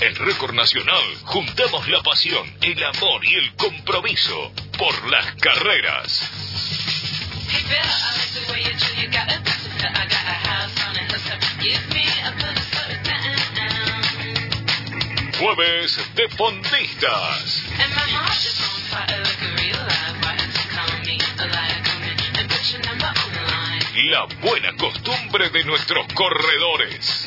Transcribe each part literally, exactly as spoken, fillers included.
En Récord Nacional juntamos la pasión, el amor y el compromiso por las carreras. Jueves de Fondistas. La buena costumbre de nuestros corredores.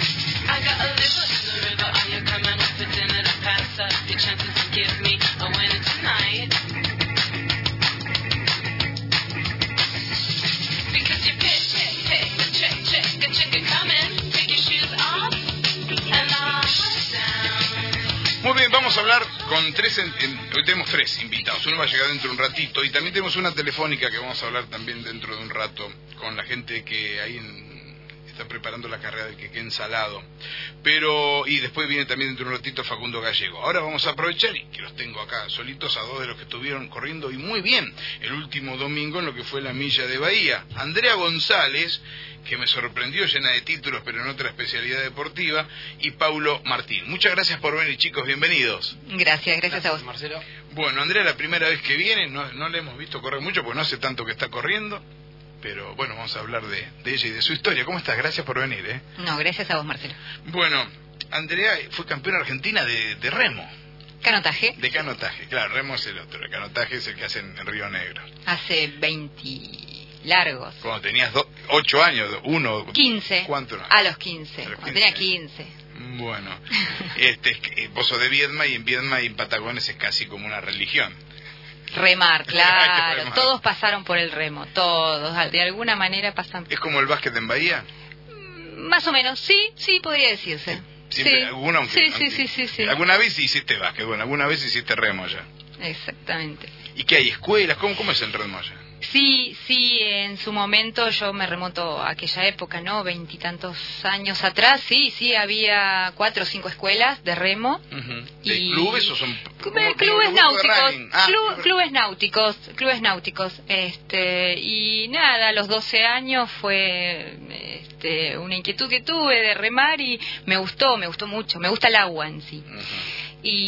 Muy bien, vamos a hablar con tres, en, en, hoy tenemos tres invitados, uno va a llegar dentro de un ratito y también tenemos una telefónica que vamos a hablar también dentro de un rato con la gente que ahí en, está preparando la carrera del Quequén Salado, pero y después viene también dentro de un ratito Facundo Gallego. Ahora vamos a aprovechar y que los tengo acá solitos a dos de los que estuvieron corriendo y muy bien el último domingo en lo que fue la milla de Bahía. Andrea González, que me sorprendió, llena de títulos pero en otra especialidad deportiva, y Paulo Martín. Muchas gracias por venir, chicos, bienvenidos. Gracias, gracias, gracias a vos, Marcelo. Bueno, Andrea, la primera vez que viene, no, no le hemos visto correr mucho porque no hace tanto que está corriendo, pero bueno, vamos a hablar de, de ella y de su historia. ¿Cómo estás? Gracias por venir, ¿eh? No, gracias a vos, Marcelo. Bueno, Andrea fue campeona argentina de, de remo. ¿Canotaje? De canotaje, claro, remo es el otro, el canotaje es el que hacen en Río Negro. Hace veinte largos. Cuando tenías do, ocho años, uno... quince. ¿Cuánto? A los quince, a los cuando tenía quince. Bueno, este, vos sos de Viedma y en Viedma y en Patagones es casi como una religión. Remar, claro, remar. Todos pasaron por el remo, todos, de alguna manera pasan. ¿Es como el básquet en Bahía? Más o menos, sí, sí, podría decirse. Siempre, sí. alguna, aunque, sí, aunque, sí, sí, sí, sí. Alguna vez hiciste básquet, bueno, alguna vez hiciste remo ya. Exactamente. ¿Y qué hay? ¿Escuelas? ¿Cómo, cómo es el remo allá? Sí, sí, en su momento yo me remonto a aquella época, ¿no? Veintitantos años atrás, sí, sí, había cuatro o cinco escuelas de remo. Uh-huh. ¿De y... clubes o son...? Clubes, clubes náuticos, ah, club, clubes náuticos, clubes náuticos, este, y nada, a los doce años fue este, una inquietud que tuve de remar y me gustó, me gustó mucho, me gusta el agua en sí. Uh-huh.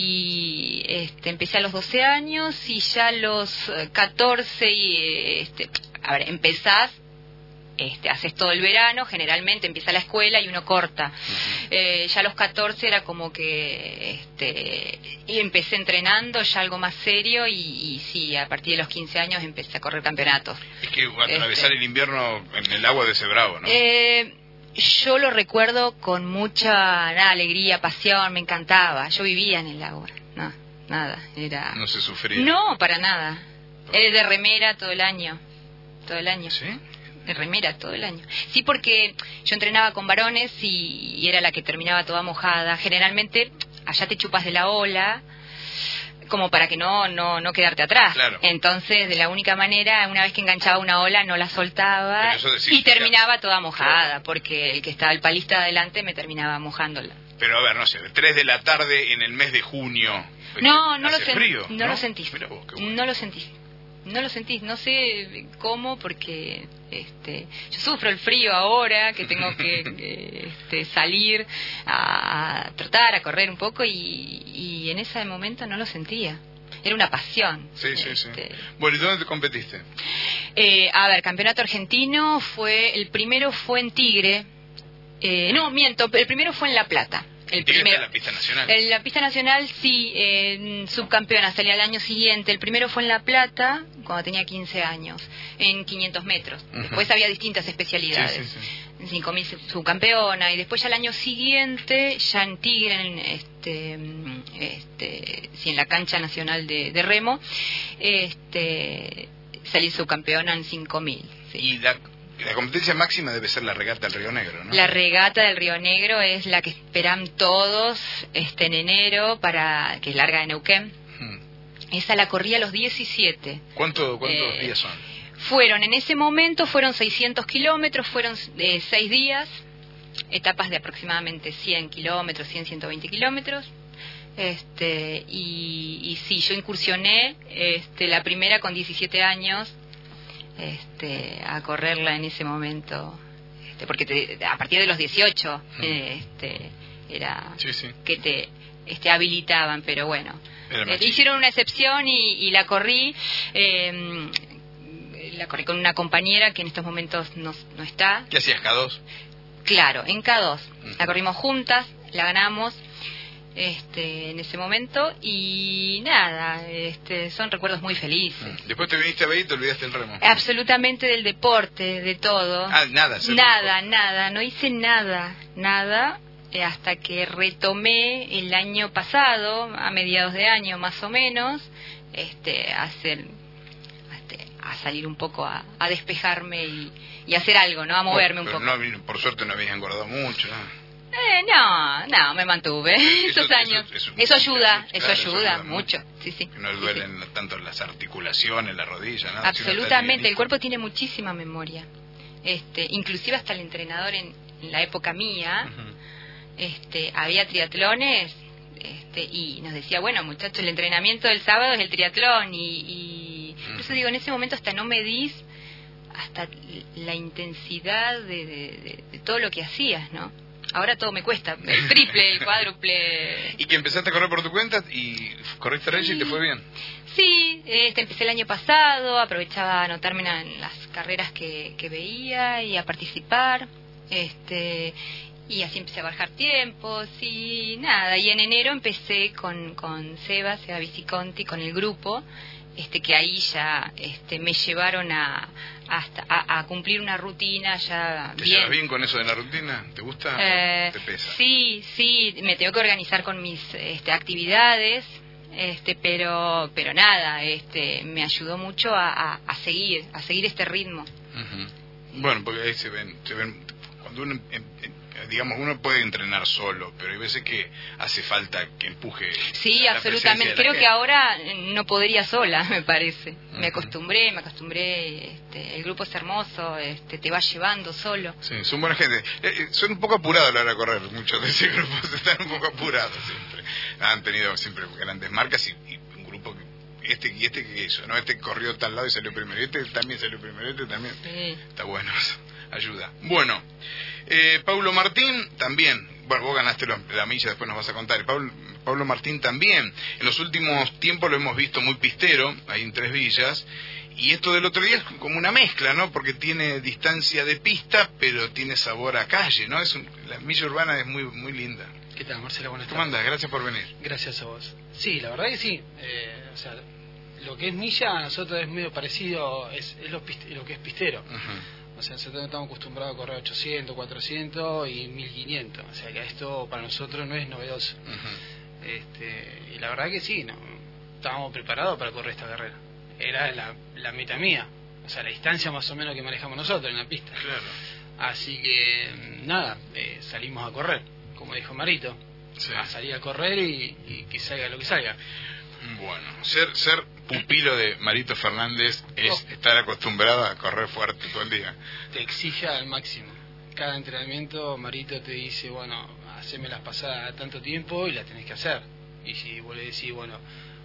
Y este, empecé a los doce años y ya a los catorce, y, este, a ver, empezás, este, haces todo el verano, generalmente empieza la escuela y uno corta. Uh-huh. eh, ya a los catorce era como que este, y empecé entrenando ya algo más serio y, y sí, a partir de los quince años empecé a correr campeonatos. Es que atravesar este, el invierno en el agua de ese bravo, ¿no? Eh, Yo lo recuerdo con mucha nada, alegría, pasión, me encantaba. Yo vivía en el agua, no, nada, era... No se sufría. No, para nada. Era de remera todo el año, todo el año. ¿Sí? De remera todo el año. Sí, porque yo entrenaba con varones y, y era la que terminaba toda mojada. Generalmente allá te chupas de la ola, como para que no no no quedarte atrás. Claro. Entonces, de la única manera, una vez que enganchaba una ola, no la soltaba y terminaba toda mojada, claro. Porque el que estaba el palista adelante me terminaba mojándola. Pero a ver, no sé, de tres de la tarde en el mes de junio. No, no lo, hace sen frío, no, ¿no? lo sentís. Mirá vos, qué bueno. No lo sentís. No lo sentís, no sé cómo, porque este, yo sufro el frío ahora, que tengo que, que este, salir a, a trotar, a correr un poco, y, y en ese momento no lo sentía. Era una pasión. Sí, sí, este, sí. Bueno, ¿y dónde te competiste? Eh, a ver, campeonato argentino fue, el primero fue en Tigre, eh, no, miento, el primero fue en La Plata. El primero, en la pista nacional. En la pista nacional, sí, eh, subcampeona, salía al año siguiente. El primero fue en La Plata, cuando tenía quince años, en quinientos metros. Uh-huh. Después había distintas especialidades. Sí, sí, sí. cinco mil subcampeona, y después ya al año siguiente, ya en Tigre, en, este, este, sí, en la cancha nacional de, de remo, este, salí subcampeona en cinco mil. Sí. Y la... La competencia máxima debe ser la regata del Río Negro, ¿no? La regata del Río Negro es la que esperan todos este, en enero, para que es larga de Neuquén. Hmm. Esa la corrí a los diecisiete. ¿Cuánto, ¿Cuántos eh, días son? Fueron, en ese momento, fueron seiscientos kilómetros, fueron eh, seis días, etapas de aproximadamente cien kilómetros, cien, ciento veinte kilómetros. Este, y, y sí, yo incursioné este, la primera con diecisiete años, este, a correrla en ese momento, este, porque te, a partir de los dieciocho, hmm. este, era sí, sí. que te este, habilitaban, pero bueno. Eh, hicieron una excepción y, y la corrí. Eh, la corrí con una compañera que en estos momentos no, no está. ¿Qué hacías, K dos? Claro, en K dos. Uh-huh. La corrimos juntas, la ganamos este, en ese momento y nada, este, son recuerdos muy felices. Uh-huh. Después te viniste a ver y te olvidaste el remo. Absolutamente del deporte, de todo. Ah, nada. Nada, nada, no hice nada, nada. Hasta que retomé el año pasado, a mediados de año más o menos, este, a, hacer, este, a salir un poco a, a despejarme y, y hacer algo, ¿no? A moverme oh, pero un poco. No, por suerte no habías engordado mucho, ¿no? Eh, no, no, me mantuve eso, esos años. Eso, eso, eso ayuda, claro, eso ayuda eso mucho, sí, sí. No duelen sí, sí. tanto las articulaciones, las rodillas, nada. Absolutamente, el cuerpo tiene muchísima memoria. Este, inclusive hasta el entrenador en, en la época mía, uh-huh. este, había triatlones este, y nos decía, bueno, muchachos, el entrenamiento del sábado es el triatlón y, y uh-huh. por eso digo, en ese momento hasta no medís hasta la intensidad de, de, de, de todo lo que hacías, ¿no? Ahora todo me cuesta, el triple, el cuádruple. ¿Y que empezaste a correr por tu cuenta y corriste sí. Reyes y te fue bien? Sí, este, empecé el año pasado, aprovechaba a anotarme en las carreras que, que veía y a participar, este, y así empecé a bajar tiempos y nada, y en enero empecé con, con Seba, Seba Viciconti, con el grupo, este que ahí ya este, me llevaron a, hasta, a, a cumplir una rutina ya ¿Te bien. llevas bien con eso de la rutina? ¿Te gusta eh, o te pesa? Sí, sí, me tengo que organizar con mis este, actividades, este, pero pero nada, este, me ayudó mucho a, a, a seguir, a seguir este ritmo. Uh-huh. Bueno, porque ahí se ven, se ven cuando uno em, em, digamos, uno puede entrenar solo, pero hay veces que hace falta que empuje. Sí, absolutamente. Creo que ahora no podría sola, me parece. Uh-huh. Me acostumbré, me acostumbré. Este, el grupo es hermoso, este, te va llevando solo. Sí, son buena gente. Eh, eh, son un poco apurados a la hora de correr, muchos de ese grupo están un poco apurados siempre. Han tenido siempre grandes marcas y, y un grupo que este y este que hizo, ¿no? Este corrió tal lado y salió primero, y este también salió primero, este también. Sí. Está bueno eso, ayuda. Bueno, eh, Paulo Martín también, bueno, vos ganaste la milla, después nos vas a contar. Paulo, Paulo Martín también, en los últimos tiempos lo hemos visto muy pistero, ahí en Tres Villas, y esto del otro día es como una mezcla, ¿no? Porque tiene distancia de pista, pero tiene sabor a calle, ¿no? Es un, la milla urbana es muy muy linda. ¿Qué tal, Marcelo? Buenas tardes. ¿Cómo andas? Gracias por venir. Gracias a vos. Sí, la verdad que sí. Eh, o sea, lo que es milla a nosotros es medio parecido, es, es lo, piste, lo que es pistero. Uh-huh. O sea, nosotros estamos acostumbrados a correr ochocientos, cuatrocientos y mil quinientos. O sea, que esto para nosotros no es novedoso. Uh-huh. Este, y la verdad que sí, no estábamos preparados para correr esta carrera. Era la, la meta mía. O sea, la distancia más o menos que manejamos nosotros en la pista. Claro. Así que, nada, eh, salimos a correr. Como dijo Marito, sí. a salir a correr y, y que salga lo que salga. Bueno, ser ser pupilo de Marito Fernández es oh. estar acostumbrado a correr fuerte todo el día. Te exige al máximo. Cada entrenamiento Marito te dice, bueno, haceme las pasadas tanto tiempo y las tenés que hacer. Y si vos le decís, bueno,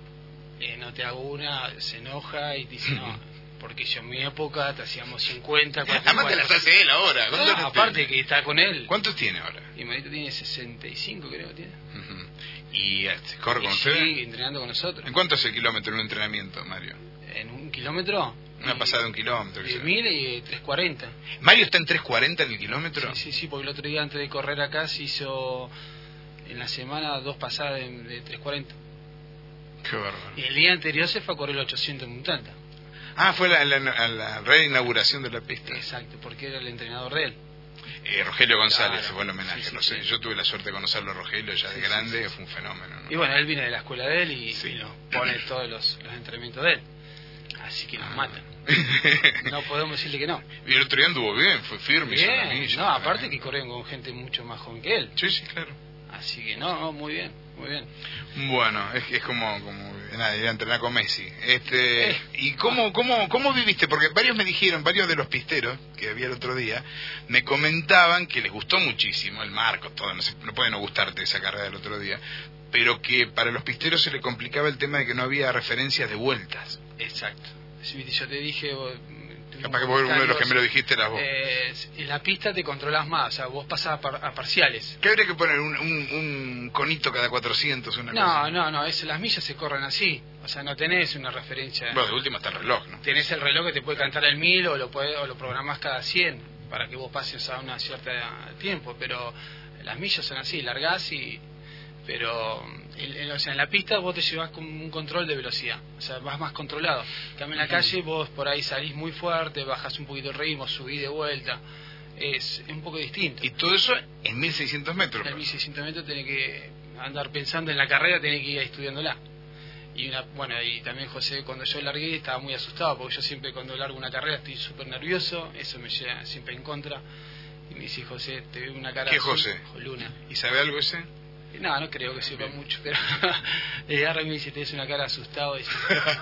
eh, no te hago una, se enoja y te dice, no, porque yo en mi época te hacíamos cincuenta, cuarenta. Además te las hace él ahora. No, aparte que está con él. ¿Cuántos tiene ahora? Y Marito tiene sesenta y cinco, creo que tiene. Uh-huh. ¿Y corre con y ustedes? Sí, entrenando con nosotros. ¿En cuánto es el kilómetro en un entrenamiento, Mario? ¿En un kilómetro? Una y, pasada de un kilómetro. De mil y tres cuarenta. ¿Mario está en tres cuarenta en el kilómetro? Sí, sí, sí, porque el otro día antes de correr acá se hizo en la semana dos pasadas de, de tres cuarenta. Qué bárbaro. Y el día anterior se fue a correr el ochocientos en Montanta. Ah, fue la, la, la, la reinauguración de la pista. Exacto, porque era el entrenador de él. Eh, Rogelio González, claro, fue el homenaje, sí, sí, no sé, sí. Yo tuve la suerte de conocerlo a Rogelio ya de sí, grande, sí, sí. Fue un fenómeno, ¿no? Y bueno, él viene de la escuela de él y, sí. y nos pone todos los, los entrenamientos de él. Así que nos ah. matan. No podemos decirle que no. Y el otro día anduvo bien, fue firme. Bien, milla, no, aparte bien. Que corren con gente mucho más joven que él. Sí, sí, claro. Así que no, no muy bien, muy bien. Bueno, es, es como, como nada, ir a entrenar con Messi. Este, eh. ¿Y cómo, cómo, cómo viviste? Porque varios me dijeron, varios de los pisteros que había el otro día, me comentaban que les gustó muchísimo el marco, todo, no, sé, no puede no gustarte esa carrera del otro día, pero que para los pisteros se le complicaba el tema de que no había referencias de vueltas. Exacto. Si yo te dije, Capaz que vos uno de los que me lo dijiste eras vos. Eh, en la pista te controlás más, o sea, vos pasás a, par, a parciales. ¿Qué habría que poner? ¿Un, un, un conito cada cuatrocientos? Una no, cosa? no, no, es, las millas se corren así. O sea, no tenés una referencia. Bueno, de última está el reloj, ¿no? Tenés el reloj que te puede cantar el mil o lo, puede, o lo programás cada cien para que vos pases a una cierta tiempo, pero las millas son así, largás y... Pero, en, en, o sea, en la pista vos te llevas con un control de velocidad, o sea, vas más controlado. En cambio, en la calle vos por ahí salís muy fuerte, bajás un poquito el ritmo, subís de vuelta, es, es un poco distinto. Y todo eso en mil seiscientos metros. En mil seiscientos metros tenés que andar pensando en la carrera, tenés que ir estudiándola. Y una, bueno, y también José, cuando yo largué estaba muy asustado, porque yo siempre cuando largo una carrera estoy súper nervioso, eso me lleva siempre en contra. Y me dice, José, te veo una cara... ¿Qué azul, José? Luna. ¿Y sabe algo ese? No, no creo que sepa Bien. mucho, pero le agarra y me dice, te ves una cara asustado, y dice,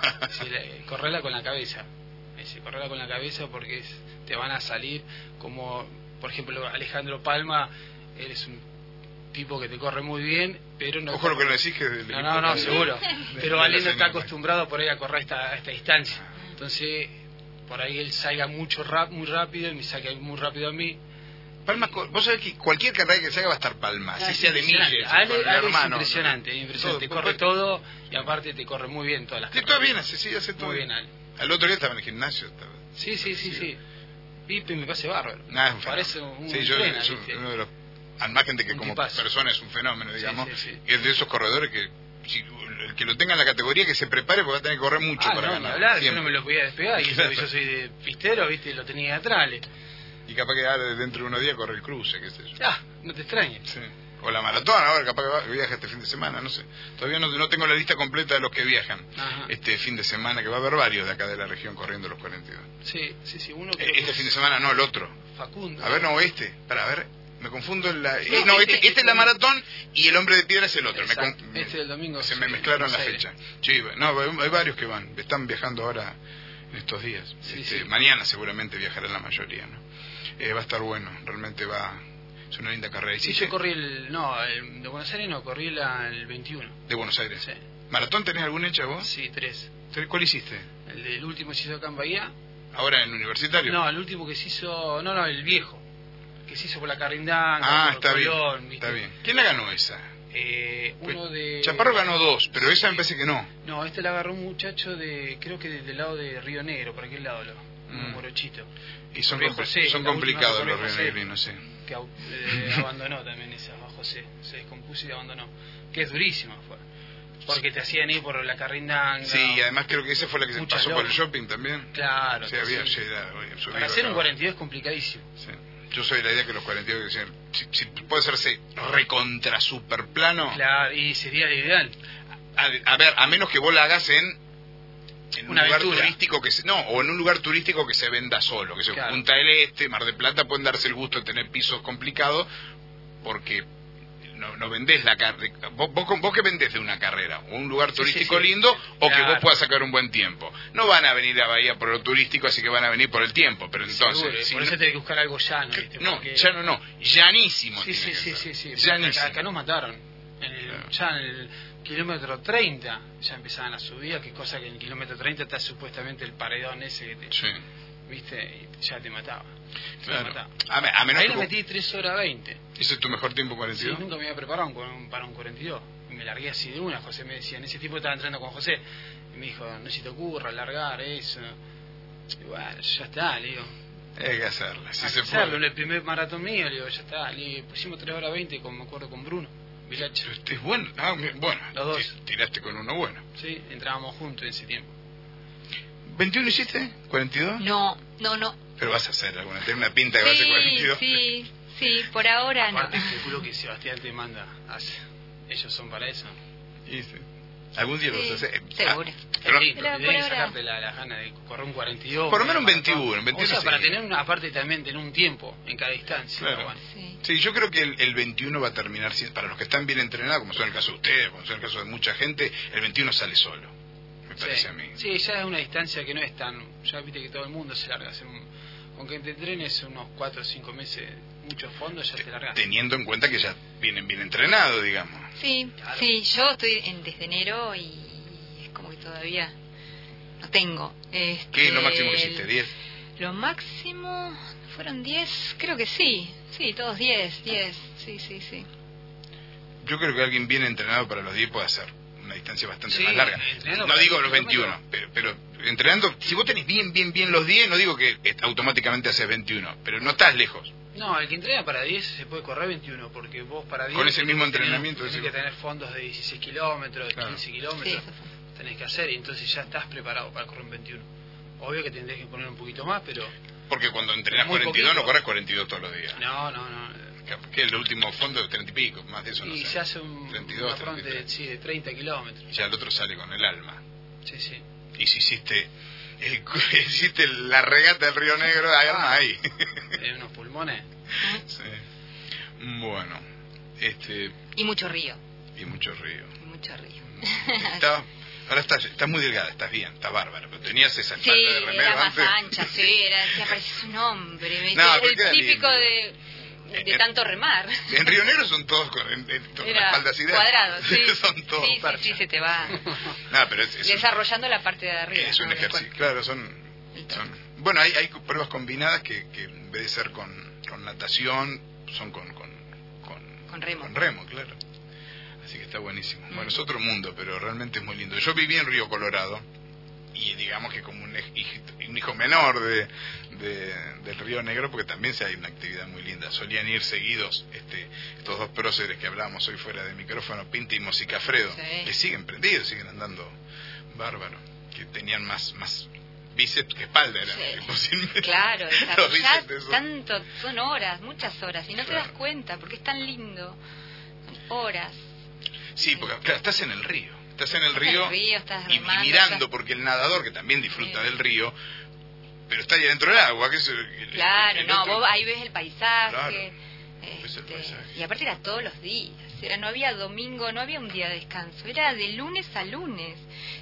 dice, correla con la cabeza. Me dice, correla con la cabeza porque es, te van a salir como, por ejemplo, Alejandro Palma, él es un tipo que te corre muy bien, pero no... Ojo lo que no decís que... Del no, no, no, seguro. Pero Ale no está acostumbrado por ahí a correr esta, a esta distancia. Entonces, por ahí él salga mucho rap, muy rápido y me saca muy rápido a mí. Palma, vos sabés que cualquier carrera que se haga va a estar Palma, ah, si sea de millas. Ale, Ale es impresionante, ¿no? impresionante. Todo, te corre todo y aparte te corre muy bien todas las carreras. Todo bien, hace, sí, hace todo muy bien. Ale. Al otro día estaba en el gimnasio. Estaba, sí, sí, sí, sí. Pipe me parece bárbaro. Nah, es un parece un sí, yo, plena, es uno de los, al margen de que un como tipazo. Persona es un fenómeno, digamos, sí, sí, sí. Es de esos corredores que si, el que lo tenga en la categoría que se prepare porque va a tener que correr mucho ah, para no, ganar. Hablar, yo no me lo podía despegar y eso, yo soy de pistero, viste, lo tenía atrás. Le. Y capaz que ahora dentro de unos días corre el cruce, qué sé yo. Ah, no te extrañes. Sí. O la maratón, ahora capaz que, va, que viaja este fin de semana, no sé. Todavía no, no tengo la lista completa de los que viajan Ajá. este fin de semana, que va a haber varios de acá de la región corriendo los cuarenta y dos. Sí, sí, sí. Uno eh, este fin de semana no, el otro. Facundo. A ver, no, este. Para, a ver, me confundo. En la... eh, no, este, este, este es la maratón y el hombre de piedra es el otro. Me con... Este del domingo. Se sí, me mezclaron las fechas. Sí, no, hay varios que van. Están viajando ahora en estos días. Sí, este, sí. Mañana seguramente viajará la mayoría, ¿no? Eh, va a estar bueno, realmente va, es una linda carrera. Sí, yo corrí el, no, el de Buenos Aires no, corrí la, el veintiuno. ¿De Buenos Aires? Sí. ¿Maratón tenés alguna hecha vos? Sí, tres. ¿Cuál hiciste? El del último que se hizo acá en Bahía. ¿Ahora en Universitario? No, el último que se hizo, no, no, el viejo, que se hizo por la Carindanga, ah, por está Colón, bien, ¿viste? está bien. ¿Quién la ganó esa? Eh, uno de... Chaparro ganó dos, pero esa sí. me parece que no. No, este la agarró un muchacho de, creo que del lado de Río Negro, por aquel lado, lo, mm. un morochito. Y son, compl José, son complicados los rionegrinos, sí. Que eh, abandonó también esa José, se descompuso y abandonó. Que es durísima fue. Porque te hacían ir por la Carindanga. Sí, y además creo que esa fue la que se pasó locas. por el shopping también. Claro. Sí, había llegado, para hacer un cuarenta y dos es complicadísimo. Sí. Yo soy de la idea que los cuarenta y dos, si, si puede hacerse recontra super plano. Claro, y sería lo ideal. A, a ver, a menos que vos la hagas en... en un una lugar aventura. turístico que se, no, o en un lugar turístico que se venda solo, que se claro. Punta del Este, Mar del Plata, pueden darse el gusto de tener pisos complicados porque no, no vendés la carrera. ¿Vos, vos, vos que vendés de una carrera? ¿O un lugar turístico sí, sí, sí. lindo o claro. que vos puedas sacar un buen tiempo? No van a venir a Bahía por lo turístico, así que van a venir por el tiempo, pero entonces... Seguro, si por no, eso tenés que buscar algo llano. ¿viste? No, porque... llano no, llanísimo. Sí, sí, sí, sí, sí, llanísimo. Acá, acá nos mataron. En el, claro. Ya en el kilómetro treinta ya empezaban las subidas, que cosa que en el kilómetro treinta está supuestamente el paredón ese que te... Sí. ¿Viste? Y ya te mataba. Claro. Te mataba. A, me, a menos Ahí que le metí tres horas veinte. ¿Ese es tu mejor tiempo, cuarenta y dos? Sí, nunca me había preparado un, para un cuarenta y dos. Y me largué así de una. José me decía, en ese tiempo estaba entrando con José. Y me dijo, no se te ocurra largar eso. Y bueno, ya está, le digo. Hay que hacerla, si hay se que hacerlo. puede. En el primer maratón mío, le digo, ya está. Le pusimos tres horas veinte, como me acuerdo, con Bruno Vilacho. Este es bueno. Ah, bueno, los dos. Tiraste con uno bueno. Sí, entrábamos juntos en ese tiempo. ¿veintiuno hiciste? ¿cuarenta y dos? No, no, no. Pero vas a hacer alguna, tiene una pinta que sí, va a ser cuarenta y dos. Sí, sí, por ahora aparte, no. calculo que Sebastián te manda, hace. Ellos son para eso. Y sí. Algún día sí, lo vas a hacer. Seguro. Ah, pero, sí, pero tenés que ahora... sacarte la, la gana de correr un cuarenta y dos. Por lo menos un veintiuno. Un veintiuno o sea, sí. para tener una, aparte también tener un tiempo en cada distancia. Claro. Bueno. Sí. Sí, yo creo que el, el veintiuno va a terminar, para los que están bien entrenados, como son el caso de ustedes, como son el caso de mucha gente, el veintiuno sale solo, me parece sí. a mí. Sí, ya es una distancia que no es tan... Ya viste que todo el mundo se larga. Un, con que te entrenes unos cuatro o cinco meses, muchos fondos, ya te largas. Teniendo en cuenta que ya vienen bien entrenados, digamos. Sí, claro. Sí, yo estoy en, desde enero y es como que todavía no tengo. Este, ¿Qué es lo máximo que hiciste? ¿diez? Lo máximo fueron diez, creo que sí. Sí, todos diez, diez. Sí, sí, sí. Yo creo que alguien bien entrenado para los diez puede hacer una distancia bastante sí, más larga. No digo los veintiuno, pero, pero entrenando, si vos tenés bien, bien, bien los diez, no digo que automáticamente haces veintiuno, pero no estás lejos. No, el que entrena para diez se puede correr veintiuno, porque vos para diez... Con ese mismo entrenamiento... Tenés que tener fondos de dieciséis kilómetros, de claro. quince kilómetros, sí, tenés que hacer, y entonces ya estás preparado para correr un veintiuno. Obvio que tendrés que poner un poquito más, pero... Porque cuando entrenás cuarenta y dos poquito. No corres cuarenta y dos todos los días. No, no, no. Que el último fondo de treinta y pico, más de eso no y sé. se hace un treinta y dos, una de, sí, de treinta kilómetros. Ya el otro sale con el alma. Sí, sí. Y si hiciste el, hiciste la regata del Río Negro, hay arma ahí. En unos pulmones. Sí. Bueno, este... Y mucho río. Y mucho río. Y mucho río. Está, ahora estás, estás muy delgada, estás bien, está bárbara, pero tenías esa sí, falta de remero era más antes. ancha, sí, era, decía, pareces un hombre. Me no, decía, el típico lindo. de... De, de tanto remar. En Río Negro son todos con, en, en, con la espalda así de cuadrados, sí. Son todos sí, sí, sí, se te va no, pero es, es desarrollando un, la parte de arriba. Es un ¿no? ejercicio, claro, son, son... Bueno, hay, hay pruebas combinadas que, que en vez de ser con, con natación, son con, con, con, con remo. Con remo, claro. Así que está buenísimo. Mm. Bueno, es otro mundo, pero realmente es muy lindo. Yo viví en Río Colorado, y digamos que como un hijo, un hijo menor de, de, del Río Negro, porque también se hay una actividad muy linda. Solían ir seguidos este, estos dos próceres que hablábamos hoy fuera de micrófono, Pinti y Mosicafredo, sí. Que siguen prendidos, siguen andando bárbaro, que tenían más más bíceps que espalda, eran sí. Claro, desarrollás tanto, son horas, muchas horas, y no claro. te das cuenta porque es tan lindo, son horas. Sí, porque claro, estás en el río. Estás en el estás río, en el río estás y, remando, y mirando, estás... porque el nadador, que también disfruta sí. del río, pero está ahí dentro del agua. Que es el, claro, el no, otro... vos ahí ves el paisaje, claro, este, el paisaje. Y aparte era todos los días, era, no había domingo, no había un día de descanso, era de lunes a lunes.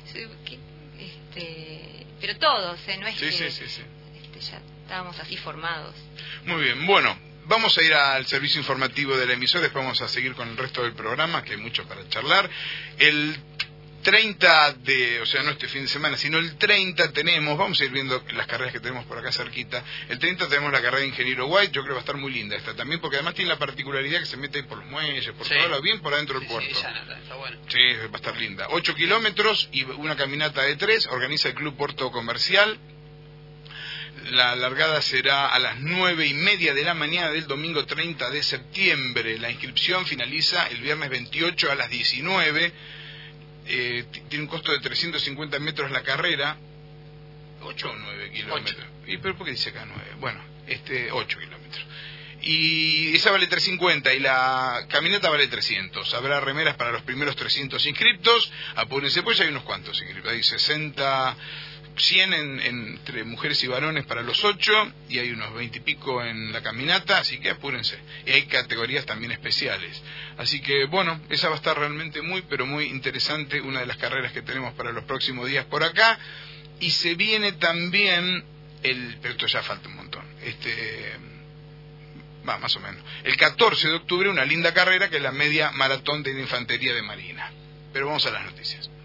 Este, pero todos, ¿eh? No es sí, que sí, sí, sí. Este, ya estábamos así formados. Muy bien, bueno, vamos a ir al servicio informativo de la emisora, después vamos a seguir con el resto del programa, que hay mucho para charlar. El treinta de, o sea, no este fin de semana, sino el treinta tenemos, vamos a ir viendo las carreras que tenemos por acá cerquita. El treinta tenemos la carrera de Ingeniero White, yo creo que va a estar muy linda esta también, porque además tiene la particularidad que se mete por los muelles, por sí. todo lado, bien por adentro del sí, puerto. Sí, ya, está bueno. Sí, va a estar linda. Ocho kilómetros y una caminata de tres, organiza el Club Puerto Comercial. La largada será a las nueve y media de la mañana del domingo treinta de septiembre. La inscripción finaliza el viernes veintiocho a las diecinueve. Eh, tiene un costo de trescientos cincuenta metros la carrera. ¿ocho o nueve kilómetros? ¿Y pero por qué dice acá nueve? Bueno, este ocho kilómetros. Y esa vale trescientos cincuenta y la caminata vale trescientos. Habrá remeras para los primeros trescientos inscriptos. Apúrense, pues hay unos cuantos inscriptos. Hay sesenta... cien en, en, entre mujeres y varones para los ocho, y hay unos veinte y pico en la caminata, así que apúrense. Y hay categorías también especiales. Así que, bueno, esa va a estar realmente muy, pero muy interesante, una de las carreras que tenemos para los próximos días por acá. Y se viene también, el pero esto ya falta un montón, este va, más o menos, el catorce de octubre, una linda carrera que es la media maratón de la Infantería de Marina. Pero vamos a las noticias.